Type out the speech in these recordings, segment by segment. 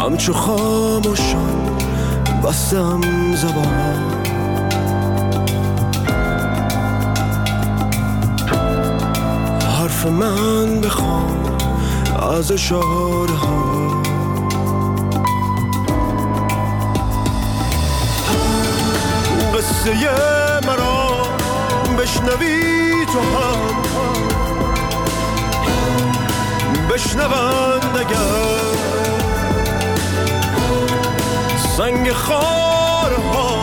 همچو خاموشان بستم زبان. حرف من بخوان از اشاره ها، قصه مرا بشنوی تو هم بشنوند اگر سنگ خارها.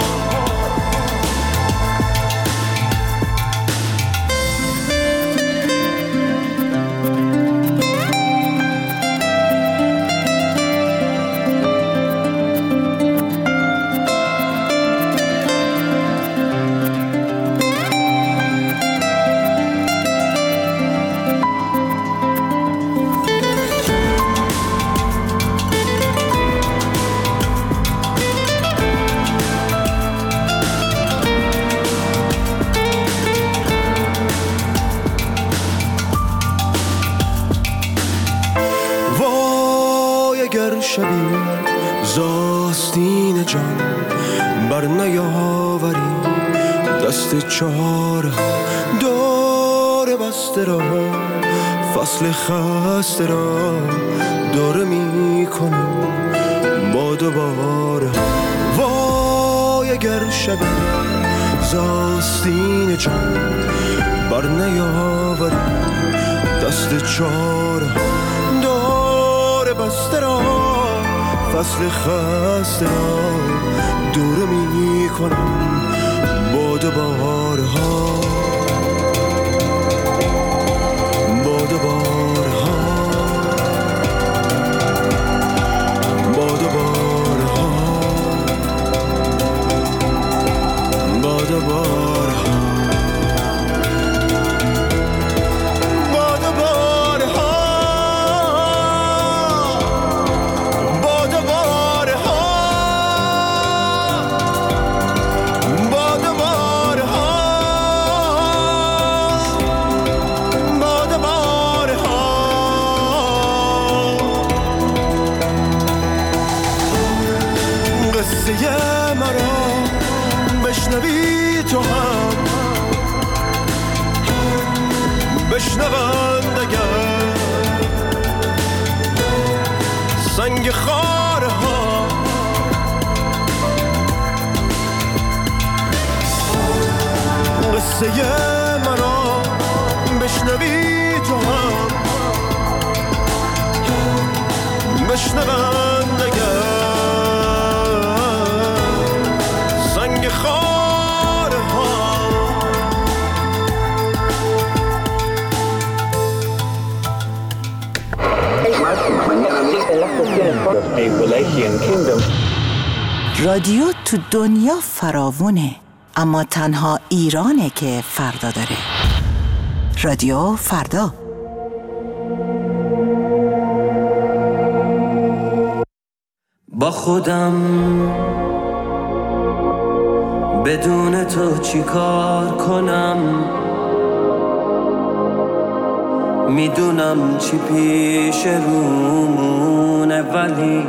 شبی زاستین جان بر نیاوری دست چاره دور بسته را، فصل خسته را دوره می کنم با دوباره. وای اگر شبی زاستین جان بر نیاوری دست چاره دور بسته را، فصل خسته را دوره می کنم با دوبارها. بشنوند اگر سنگ خاره ها. قصه مرا بشنوی تو هم بشنوند اگر سنگ خاره ها. رادیو تو دنیا فراوونه، اما تنها ایرانه که فردا داره. رادیو فردا. با خودم بدون تو چی کار کنم، میدونم چی پیش رومونه، ولی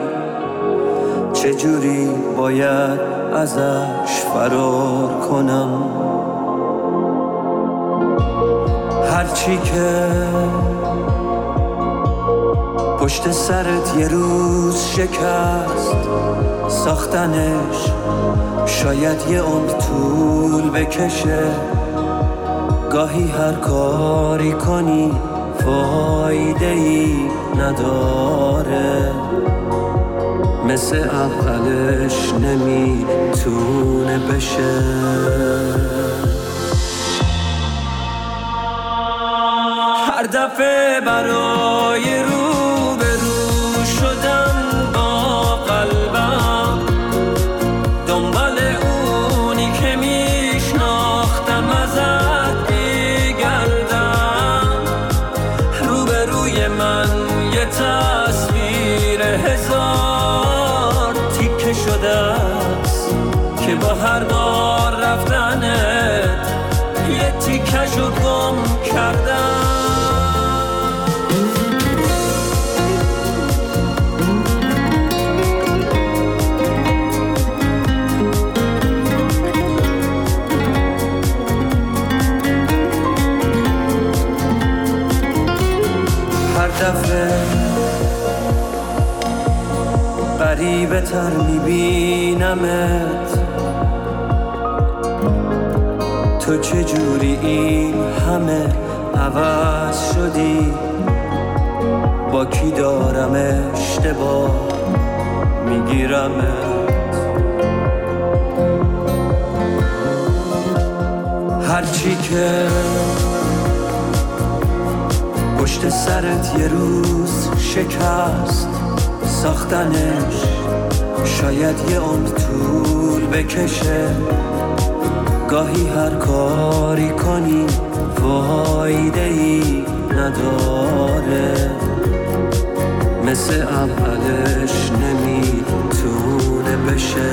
چجوری باید ازش فرار کنم. هرچی که پشت سرت یه روز شکست، ساختنش شاید یه عمر طول بکشه. گاهی هر کاری کنی فایده‌ای نداره، مثل اولش نمیتونه بشه. هر دفعه برای روبرو شدن با قلبم، دنبال اونی که میشناختم ازت میگردم. روبروی من یه تصویر هزار تیکه شده است که با هر بار رفتنت یه تیکشو گم کردم. غریبه تر میبینمت، تو چجوری این همه عوض شدی؟ با کی دارم اشتباه میگیرمت؟ هرچی که پشت سرت یه روز شکست، ساختنش شاید یه عمر طول بکشه. گاهی هر کاری کنی فایده‌ای نداره، مثل اولش نمیتونه بشه.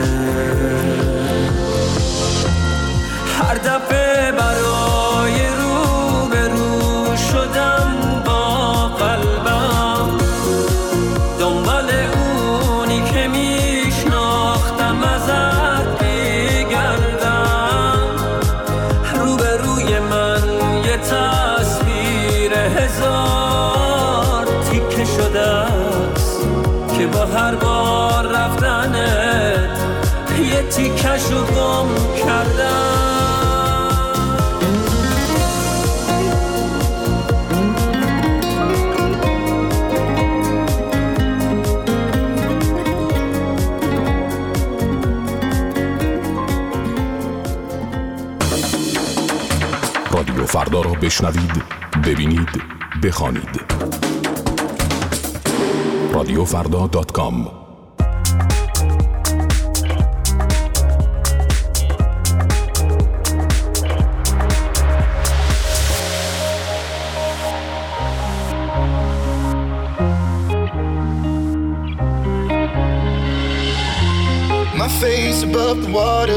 هر دفعه برای روبرو شدم با قلبم، دنبال اونی که میشناختم ازت بگردم. روبروی من یه تصویر هزار تیکه شده است که با هر بار رفتنت یه تیکشو گم کردم. رادیو فردا را بشنوید، ببینید، بخوانید. رادیوفردا.com. My face above the water,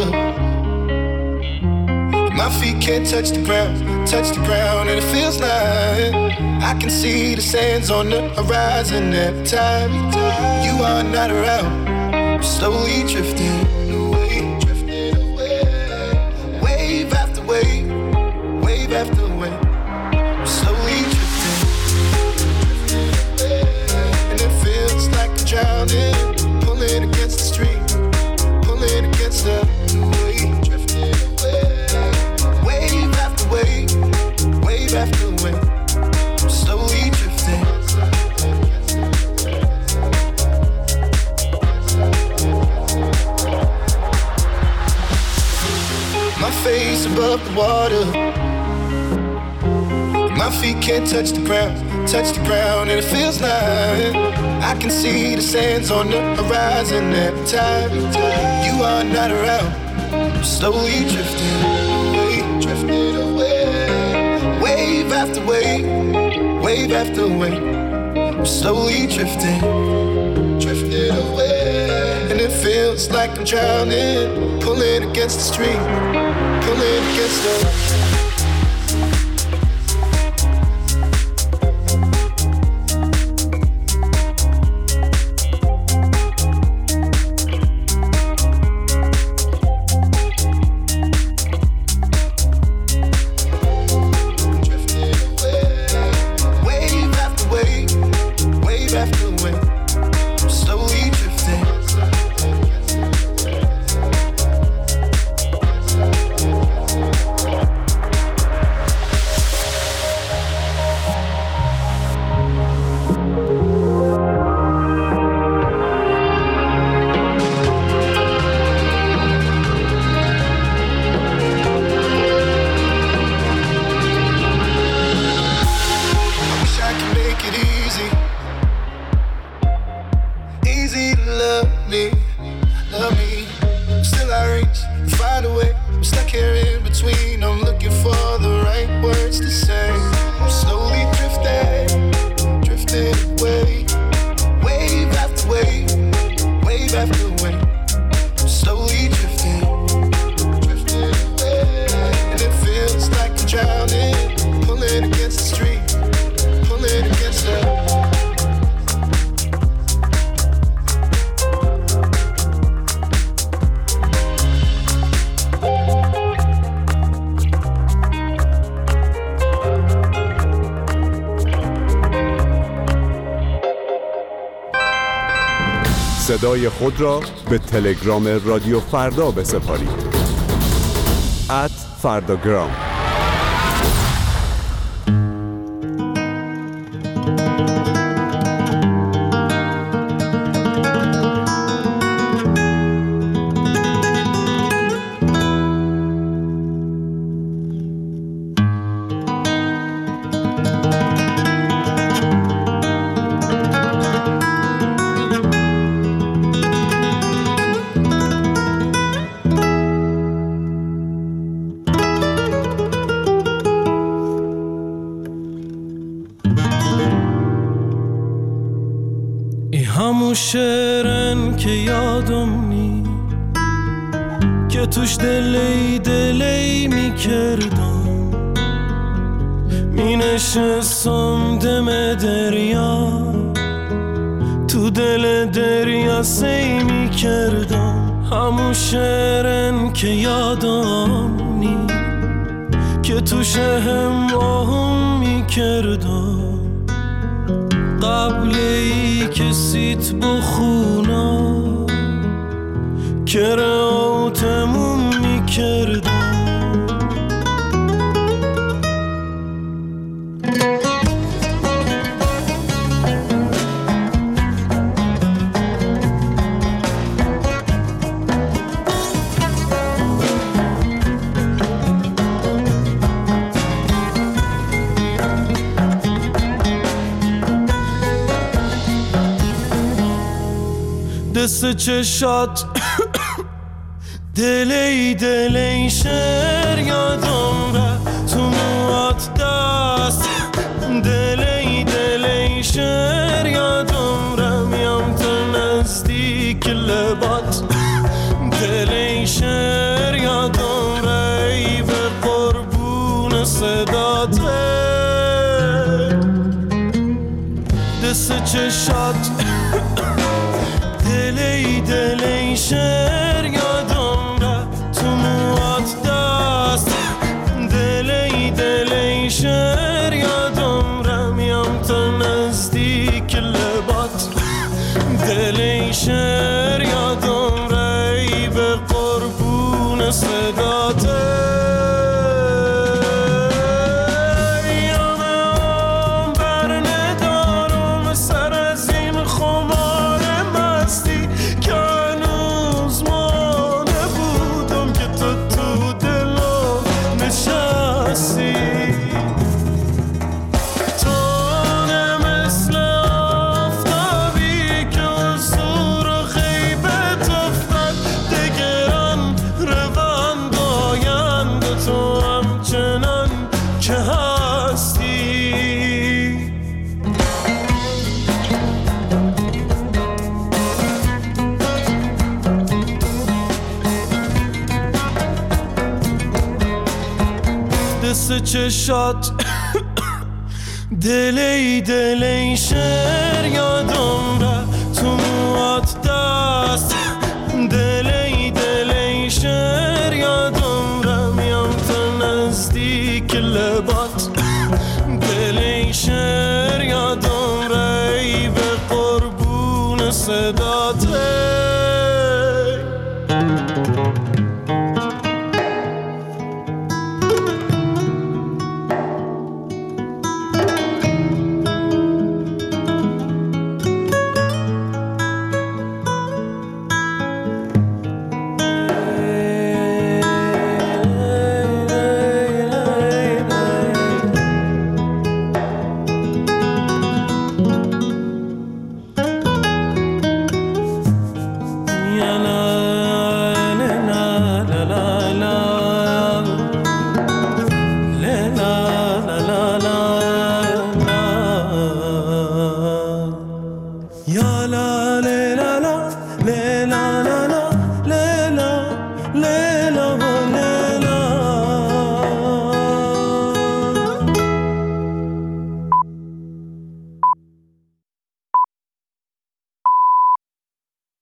my feet can't touch the ground, and it feels like I can see the sands on the horizon every time you are not around. I'm slowly drifting away, wave after wave, wave after wave. I'm slowly drifting away, and it feels like I'm drowning, pulling against the stream, pulling against the wave, drifting away. Wave after wave, wave after wave, I'm slowly drifting. My face above the water, my feet can't touch the ground, and it feels like I can see the sands on the horizon every time you are not around. I'm slowly drifting away, wave after wave, wave after wave. I'm slowly drifting away, and it feels like I'm drowning, pulling against the stream, pulling against the. صدای خود را به تلگرام رادیو فردا بسپارید. @فرداگرام. همون شعرن که یادم نی که توش دلی می کردم، می نشستم دم دریا، تو دل دریا سی می کردم. همون شعرن که یادم نی که توش هم می کردم، قبل ای که سیت بخونا که راتمون میکردم. دست چشات دلی شعر یادم را تو موات دست، دلی شعر یادم را میام تا نزدیک لبات، دلی شعر یادم را ای به قربون صدات. دست چشات دلی شعر یادم را تو موات دست، دلی شعر یادم را میام تا نزدیک لبات، دلی شعر یادم را ای به قربون صدات. دست چشات دلی شعر یادم را تو موات دست، دلی شعر یادم را میام تا نزدیک لبات، دلی شعر یادم را ای به قربون صدات.